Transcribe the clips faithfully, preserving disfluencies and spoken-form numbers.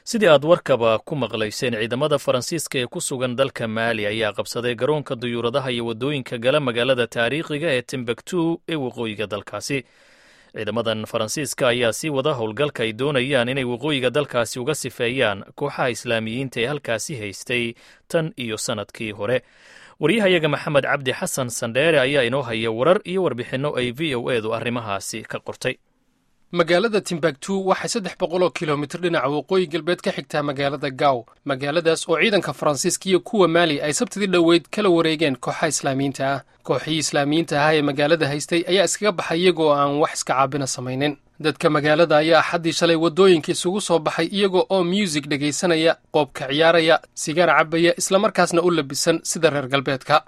sidii aad warkaba ku maqlayseen ciidamada faransiiska ee ku sugan dalka maali ayaa qabsaday garoonka duyuuradaha iyo waddooyinka gala magaalada taariikhiga ee timbuktu ee waqooyiga dalkaasi. ciidamadan faransiiska ayaa sii wada howlgalka ay doonayaan inay waqooyiga dalkaasi uga sifeeyaan kooxaha islaamiyiinta ee halkaasi haystay tan iyo sannadkii hore. waryahayaga maxamed cabdi xasan sandheere ayaa inoo haya warar iyo warbixinno ay v o edu arrimahaasi ka qortay. magaalada timbuktu waxay saddex boqol oo kilomitir dhinaca waqooyi galbeed ka xigtaa magaalada gaaw, magaaladaas oo ciidanka faransiiska iyo kuwa maali ay sabtidii dhoweyd kala wareegeen kooxaha islaamiyiinta ah. kooxihii islaamiyiinta ahaa ee magaalada haystay ayaa iskaga baxay iyagoo aan wax iska caabina samaynin. dadka magaalada ayaa axaddii shalay waddooyinka isugu soo baxay iyagoo oo muusig dhegaysanaya, qoobka ciyaaraya, sigaar cabbaya, islamarkaasna u labisan sida reer galbeedka.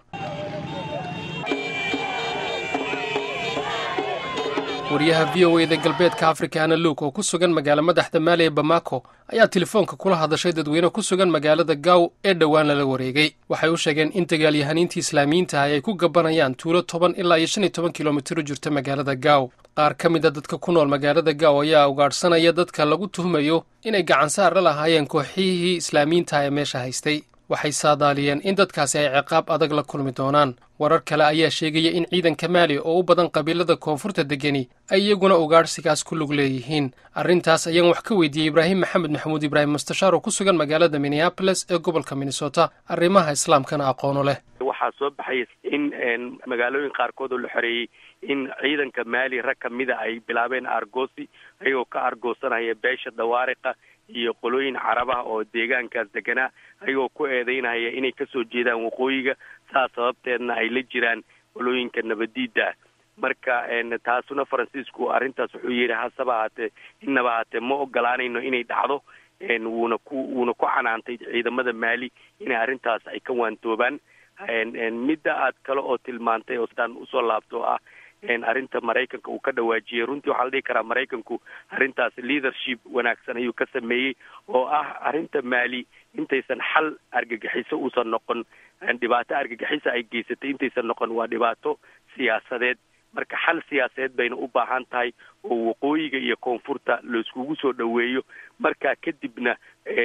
wariyaha v o eda galbeedka afrika ana luuk oo ku sugan magaalo madaxda maali ee bamako ayaa telefoonka kula hadashay dadweyne ku sugan magaalada gaaw ee dhowaan lala wareegay. waxay u sheegeen in dagaalyahaniintii islaamiyiinta ah ay ku gabanayaan tuulo toban ilaa iyo shan iyo toban kilomitir u jirta magaalada gaaw. qaar ka mid a dadka ku nool magaalada gaaw ayaa ugaadhsanaya dadka lagu tuhmayo inay gacansaar la lahaayeen kooxihii islaamiyiinta ah ee meesha haystay. waxay saadaaliyeen in dadkaasi ay ciqaab adag la kulmi doonaan. warar kale ayaa sheegaya in ciidanka maali oo u badan qabiilada koonfurta degani ay iyaguna ugaadhsigaas ku lug leeyihiin. arrintaas ayaan wax ka weydiiyey ibraahim maxamed maxamuud ibraahim mustashaar oo ku sugan magaalada minneabolis ee gobolka minnesota, arrimaha islaamkana aqoono leh. waxaa soo baxay in magaalooyin qaarkood oo la xoreeyey in ciidanka maali rag ka mida ay bilaabeen argoosi ayagoo ka argoosanaya beesha dawaariqa iyo qolooyin carabaha oo deegaankaas deganaa ayagoo ku eedaynaya inay kasoo jeedaan waqooyiga, saas sababteedna ay la jiraan qolooyinka nabadiida. marka taasuna faransiisku arrintaas wuxuu yidhi hasaba haatee innaba haatee ma ogolaanayno inay dhacdo. wuuna ku wuuna ku canaantay ciidamada maali inay arrintaas ay ka waantoobaan. midda aad kale oo tilmaantay oo sidaan usoo laabto oo ah arrinta maraykanka uu ka dhawaajiyey, runtii waxaa la dhihi karaa maraykanku arrintaas leadership wanaagsan ayuu ka sameeyey oo ah arrinta maali intaysan xal argagixiso uusan noqon, dhibaato argagixisa ay geysatay intaysan noqon waa dhibaato siyaasadeed. marka xal siyaasadeed bayna u baahan tahay oo waqooyiga iyo koonfurta laiskugu soo dhoweeyo, markaa kadibna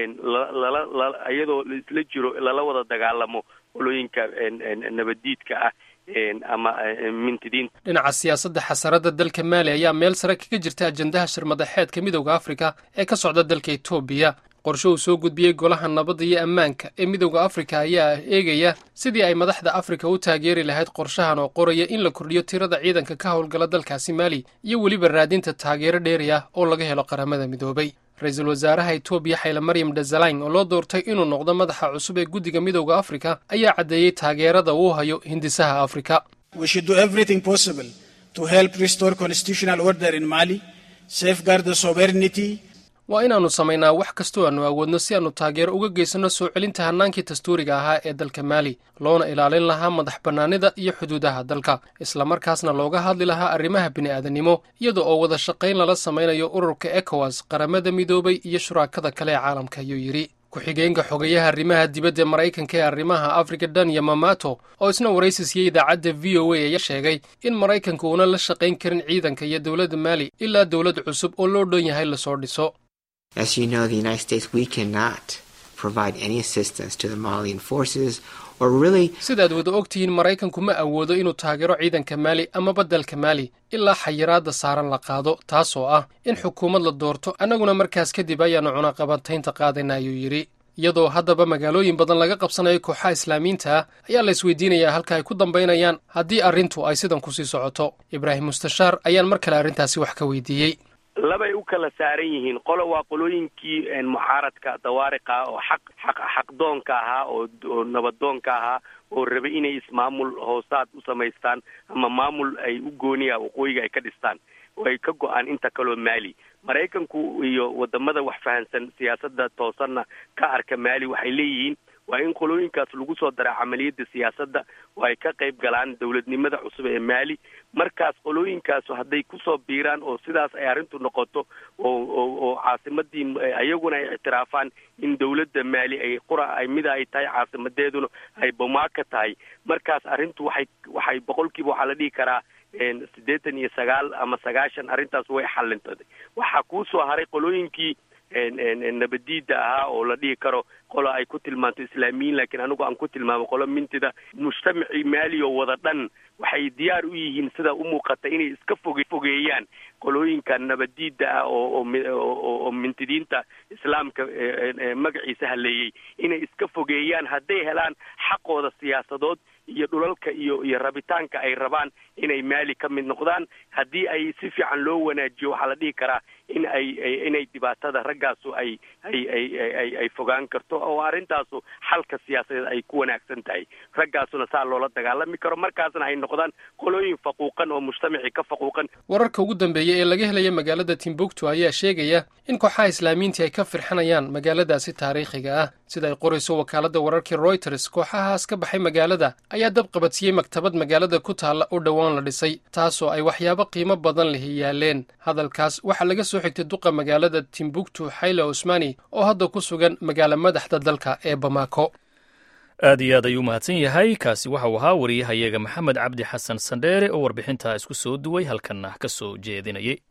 lala iyadoo laisla jiro lala wada dagaalamo qolooyinka nabadiidka ah ama mintidiin. dhinaca siyaasadda xasarada dalka maali ayaa meel sare kaga jirta ajandaha shirmadaxeedka midowda afrika ee ka socda dalka etoobiya. qorshe uu soo gudbiyey golaha nabadda iyo ammaanka ee midowda afrika ayaa eegaya sidii ay madaxda afrika u taageeri lahayd qorshahan oo qoraya in la kordhiyo tirada ciidanka ka howlgala dalkaasi maali iyo weliba raadinta taageero dheeri ah oo laga helo qaramada midoobay. ra-iisul wasaaraha etoobiya xayla maryam dhazalayn oo loo doortay inuu noqdo madaxa cusub ee guddiga midowda afrika ayaa caddeeyey taageerada uu hayo hindisaha afrika. We should do everything possible to help restore constitutional order in Mali, safeguard the sovereignty. waa inaannu samaynaa wax kastoo aannu awoodno si aannu taageero uga geysanno soo celinta hannaankii dastuuriga ahaa ee dalka maali, loona ilaalin lahaa madax bannaanida iyo xuduudaha dalka, islamarkaasna looga hadli lahaa arrimaha bini'aadanimo iyada oo wada shaqayn lala samaynayo ururka ekowas, qaramada midoobay iyo shuraakada kale ee caalamka, ayuu yidhi. ku-xigeenka xogayaha arrimaha dibadda maraykanka ee arrimaha afrika dan yamamato oo isna waraysi siiyey idaacadda v o a ayaa sheegay in maraykanka uuna la shaqayn karin ciidanka iyo dowladda maali ilaa dowlad cusub oo loo dhan yahay lasoo dhiso. As you know, the United States, we cannot provide any assistance to the Malian forces or really... sidaad wada ogtihiin maraykanku ma awoodo inuu taageero ciidanka maali amaba dalka maali ilaa xayiraadda saaran la qaado, taasoo ah in xukuumad la doorto, annaguna markaas kadib ayaannu cunaqabantaynta qaadayna, ayuu yidhi. iyadoo haddaba magaalooyin badan laga qabsanayo kooxaha islaamiyiinta ah ayaa la isweydiinayaa halka ay ku dambaynayaan haddii arrintu ay sidan kusii socoto. ibraahim mustashaar ayaan mar kale arrintaasi wax ka weydiiyey. labay u kala saaran yihiin. qolo waa qolooyinkii mucaaradka dawaariqa oo xaq xaq xaqdoonka ahaa oo oo nabadoonka ahaa oo rabay inay ismaamul hoosaad u samaystaan ama maamul ay u gooniya waqooyiga ay ka dhistaan oo ay ka go-aan inta kaloo maali. maraykanku iyo wadamada wax fahansan siyaasadda toosanna ka arka maali waxay leeyihiin waa in qolooyinkaas lagu soo daraa camaliyadda siyaasadda oo ay ka qayb galaan dowladnimada cusub ee maali. markaas qolooyinkaasu hadday kusoo biiraan oo sidaas ay arrintu noqoto oo oo oo caasimadii ayaguna ay ictiraafaan in dowladda maali ay qura ay mida ay tahay caasimadeeduna ay Bamako tahay, markaas arrintu waxay waxay boqolkiiba waxaa la dhihi karaa siddeetan iyo sagaal ama sagaashan arrintaas way xallintaday. waxaa kuu soo haray qolooyinkii nabadiida ahaa oo la dhihi karo qolo ay ku tilmaanto islaamiyiin laakiin anigu aan ku tilmaamo qolo mintida mujtamacii maali oo wada dhan waxay diyaar u yihiin sida u muuqata inay iska foge fogeeyaan qolooyinka nabadiida ah oo oo mintidiinta islaamka magaciisa haleeyay inay iska fogeeyaan hadday helaan xaqooda siyaasadood iyo dhulalka iyo iyo rabitaanka ay rabaan inay maali ka mid noqdaan haddii ay si fiican loo wanaajiyo waxaa la dhihi karaa in ay inay dhibaatada raggaasu ay ay ay ay fogaan karto oo arrintaasu xalka siyaasadeed ay ku wanaagsan tahay raggaasuna saa loola dagaalami karo markaasna ay noqdaan qolooyin faquuqan oo mujtamacii ka faquuqan. wararka ugu dambeeya ee laga helaya magaalada Timbuktu ayaa sheegaya in kooxaha islaamiyiinta ay ka firxanayaan magaaladaasi taariikhiga ah sida ay qorayso wakaaladda wararkii Reuters. kooxahaas ka baxay magaalada ayaa dab qabatiyey maktabad magaalada ku taalla oo dhowaan la dhisay taasoo ay waxyaabo qiimo badan leh yaaleen. hadalkaas waxaa laga soo xigtay duqa magaalada Timbuktu Haile Ousmani oo hadda ku sugan magaala madaxda dalka ee Bamako. aad iyo aad ayuu mahadsan yahay. kaasi waxa uu ahaa wariyahayaga maxamed cabdi xasan sandheere oo warbixintaa isku soo duway halkanna ka soo jeedinayay.